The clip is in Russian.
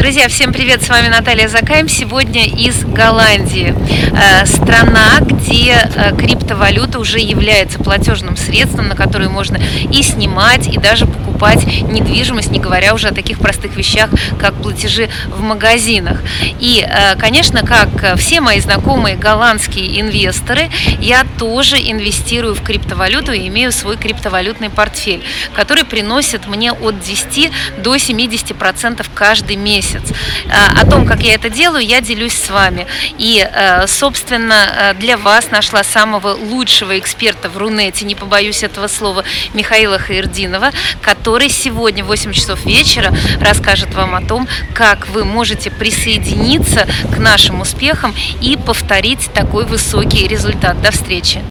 Друзья, всем привет! С вами Наталья Закаем. Сегодня из Голландии. Страна, где криптовалюта уже является платежным средством, на которое можно и снимать, и даже покупать недвижимость, не говоря уже о таких простых вещах, как платежи в магазинах. И, конечно, как все мои знакомые голландские инвесторы, я тоже инвестирую в криптовалюту и имею свой криптовалютный портфель, который приносит мне от 10 до 70% каждый месяц. О том, как я это делаю, я делюсь с вами. И, собственно, для вас нашла самого лучшего эксперта в Рунете, не побоюсь этого слова, Михаила Хаирдинова, который сегодня в 8 часов вечера расскажет вам о том, как вы можете присоединиться к нашим успехам и повторить такой высокий результат. До встречи!